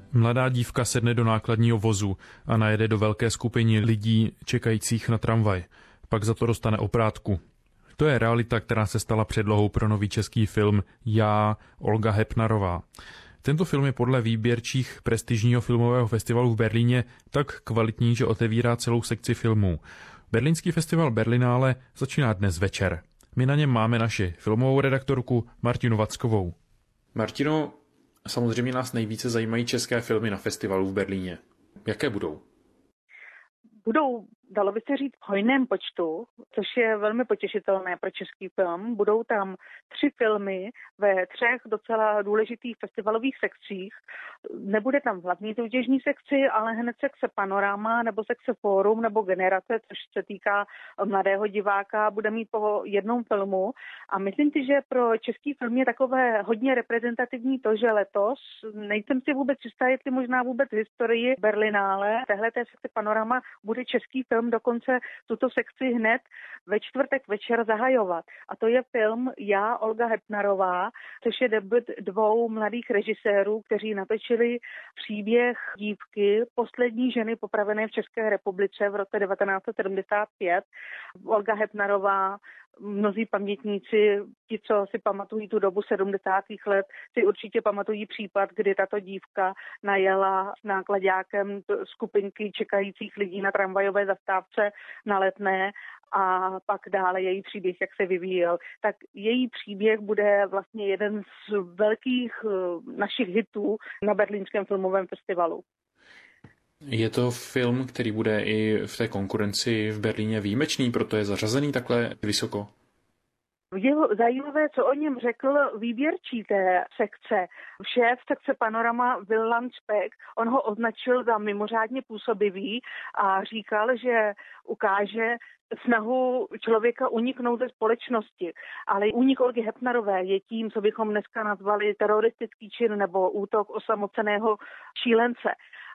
Mladá dívka sedne do nákladního vozu a najede do velké skupiny lidí čekajících na tramvaj. Pak za to dostane oprátku. To je realita, která se stala předlohou pro nový český film Já, Olga Hepnarová. Tento film je podle výběrčích prestižního filmového festivalu v Berlíně tak kvalitní, že otevírá celou sekci filmů. Berlínský festival Berlinále začíná dnes večer. My na něm máme naši filmovou redaktorku Martinu Vackovou. Martino, samozřejmě nás nejvíce zajímají české filmy na festivalu v Berlíně. Jaké budou? Budou, dalo by se říct, v hojném počtu, což je velmi potěšitelné pro český film. Budou tam 3 filmy ve 3 docela důležitých festivalových sekcích. Nebude tam v hlavní soutěžní sekci, ale hned sekce Panorama nebo sekce Fórum nebo Generace, což se týká mladého diváka, bude mít po jednom filmu. A myslím si, že pro český film je takové hodně reprezentativní to, že letos, nejsem si vůbec jistá, jestli možná vůbec v historii Berlinále, téhleté sekce Panorama bude český film dokonce tuto sekci hned ve čtvrtek večer zahajovat. A to je film Já, Olga Hepnarová, což je debut 2 mladých režisérů, kteří natočili příběh dívky, poslední ženy popravené v České republice v roce 1975. Olga Hepnarová, mnozí pamětníci, ti, co si pamatují tu dobu 70. let, si určitě pamatují případ, kdy tato dívka najela s náklaďákem skupinky čekajících lidí na tramvajové zastávce na Letné a pak dále její příběh, jak se vyvíjel. Tak její příběh bude vlastně jeden z velkých našich hitů na Berlínském filmovém festivalu. Je to film, který bude i v té konkurenci v Berlíně výjimečný, proto je zařazený takhle vysoko? Je zajímavé, co o něm řekl výběrčí té sekce. Šéf sekce Panorama Wieland Speck, on ho označil za mimořádně působivý a říkal, že ukáže snahu člověka uniknout ze společnosti. Ale únik Olgy Hepnarové je tím, co bychom dneska nazvali teroristický čin nebo útok osamoceného šílence.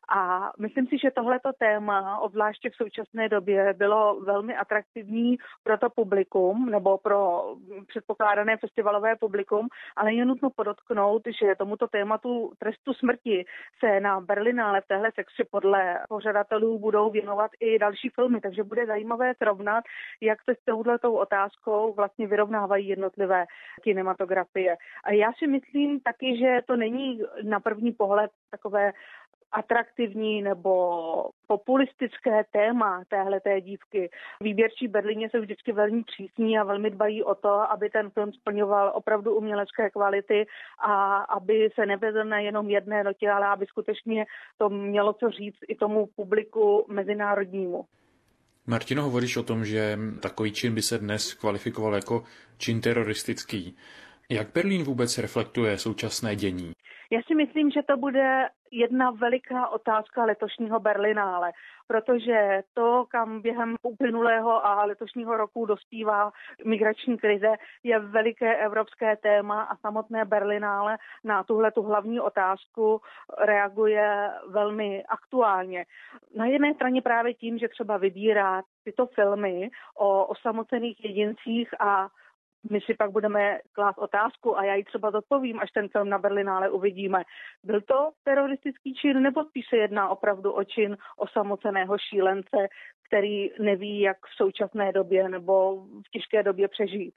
A myslím si, že tohleto téma, obzvláště v současné době, bylo velmi atraktivní pro to publikum, nebo pro předpokládané festivalové publikum, ale je nutno podotknout, že tomuto tématu trestu smrti se na Berlinále v téhle sekci podle pořadatelů budou věnovat i další filmy, takže bude zajímavé srovnat, jak se s touhletou otázkou vlastně vyrovnávají jednotlivé kinematografie. A já si myslím taky, že to není na první pohled takové atraktivní nebo populistické téma téhleté dívky. Výběrčí Berlíně jsou vždycky velmi přísní a velmi dbají o to, aby ten film splňoval opravdu umělecké kvality a aby se nevedl na jenom jedné notě, ale aby skutečně to mělo co říct i tomu publiku mezinárodnímu. Martino, hovoříš o tom, že takový čin by se dnes kvalifikoval jako čin teroristický. Jak Berlín vůbec reflektuje současné dění? Já si myslím, že to bude jedna veliká otázka letošního Berlinále, protože to, kam během uplynulého a letošního roku dospívá migrační krize, je veliké evropské téma a samotné Berlinále na tuhletu hlavní otázku reaguje velmi aktuálně. Na jedné straně právě tím, že třeba vybírá tyto filmy o osamocených jedincích a my si pak budeme klást otázku a já ji třeba zodpovím, až ten film na Berlinále uvidíme. Byl to teroristický čin, nebo spíš se jedná opravdu o čin osamoceného šílence, který neví, jak v současné době nebo v těžké době přežít.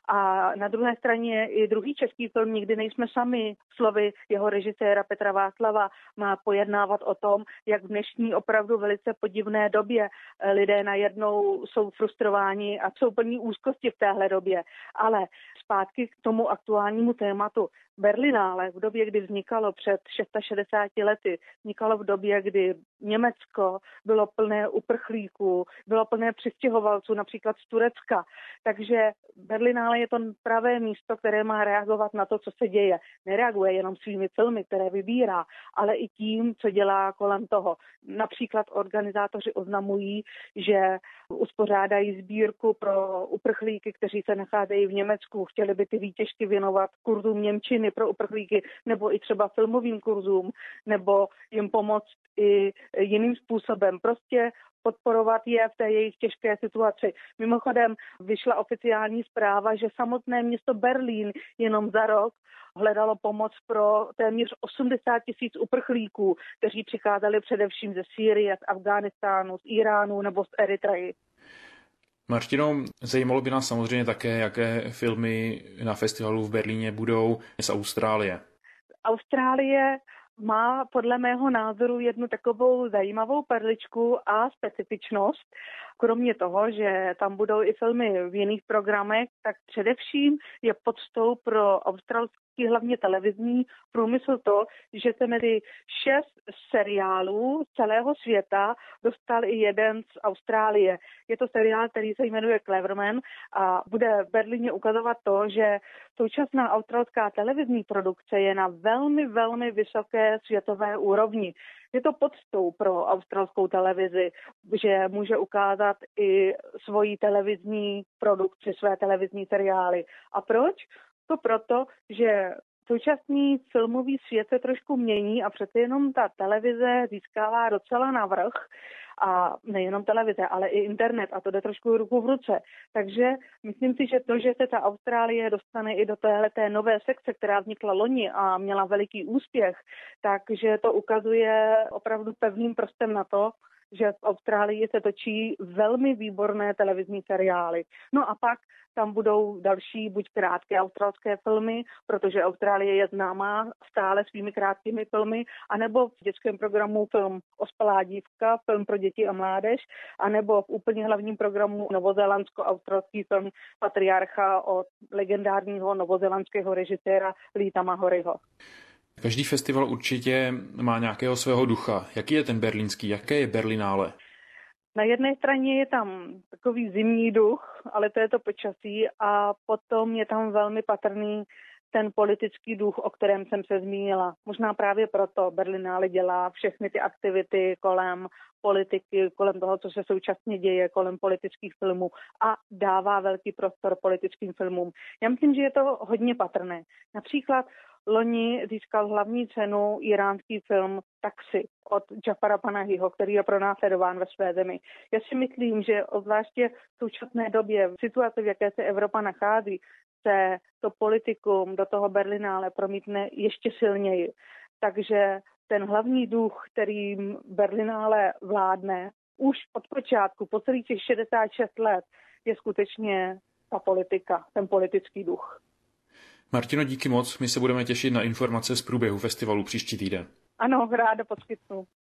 A na druhé straně i druhý český film Nikdy nejsme sami, slovy jeho režiséra Petra Václava, má pojednávat o tom, jak v dnešní opravdu velice podivné době lidé najednou jsou frustrováni a jsou plní úzkosti v téhle době. Ale zpátky k tomu aktuálnímu tématu. Berlinále v době, kdy vznikalo před 660 lety, vznikalo v době, kdy Německo bylo plné uprchlíků, bylo plné přistěhovalců, například z Turecka. Takže Berlinále je to pravé místo, které má reagovat na to, co se děje. Nereaguje jenom svými filmy, které vybírá, ale i tím, co dělá kolem toho. Například organizátoři oznamují, že uspořádají sbírku pro uprchlíky, kteří se nacházejí v Německu. Chtěli by ty výtěžky věnovat kurzům němčiny pro uprchlíky, nebo i třeba filmovým kurzům, nebo jim pomoct i jiným způsobem. Prostě podporovat je v té jejich těžké situaci. Mimochodem vyšla oficiální zpráva, že samotné město Berlín jenom za rok hledalo pomoc pro téměř 80 000 uprchlíků, kteří přicházeli především ze Sýrie, z Afghánistánu, z Iránu nebo z Eritreji. Martino, zajímalo by nás samozřejmě také, jaké filmy na festivalu v Berlíně budou z Austrálie. Austrálie má podle mého názoru jednu takovou zajímavou perličku a specifičnost. Kromě toho, že tam budou i filmy v jiných programech, tak především je podstou pro australský, hlavně televizní průmysl to, že se mezi 6 seriálů z celého světa dostal i jeden z Austrálie. Je to seriál, který se jmenuje Cleverman a bude v Berlíně ukazovat to, že současná australská televizní produkce je na velmi, velmi vysoké světové úrovni. Je to podstou pro australskou televizi, že může ukázat i svoji televizní produkci, své televizní seriály. A proč? To proto, že současný filmový svět se trošku mění a přece jenom ta televize získává docela navrch. A nejenom televize, ale i internet a to jde trošku ruku v ruce. Takže myslím si, že to, že se ta Austrálie dostane i do téhleté nové sekce, která vznikla loni a měla veliký úspěch, takže to ukazuje opravdu pevným prstem na to, že v Austrálii se točí velmi výborné televizní seriály. No a pak tam budou další buď krátké australské filmy, protože Austrálie je známá stále svými krátkými filmy, anebo v dětském programu film Ospalá dívka, film pro děti a mládež, anebo v úplně hlavním programu novozélandsko-australský film Patriarcha od legendárního novozélandského režiséra Leeta Mahoryho. Každý festival určitě má nějakého svého ducha. Jaký je ten berlínský? Jaké je Berlinále? Na jedné straně je tam takový zimní duch, ale to je to počasí a potom je tam velmi patrný ten politický duch, o kterém jsem se zmínila. Možná právě proto Berlinále dělá všechny ty aktivity kolem politiky, kolem toho, co se současně děje, kolem politických filmů a dává velký prostor politickým filmům. Já myslím, že je to hodně patrné. Například loni získal hlavní cenu iránský film Taxi od Jafara Panahiho, který je pronásledován ve své zemi. Já si myslím, že obzvláště v současné době, v situaci, v jaké se Evropa nachází, se to politikum do toho Berlinále promítne ještě silněji. Takže ten hlavní duch, kterým Berlinále vládne už od počátku, po celých těch 66 let, je skutečně ta politika, ten politický duch. Martino, díky moc. My se budeme těšit na informace z průběhu festivalu příští týden. Ano, ráda poskytnu.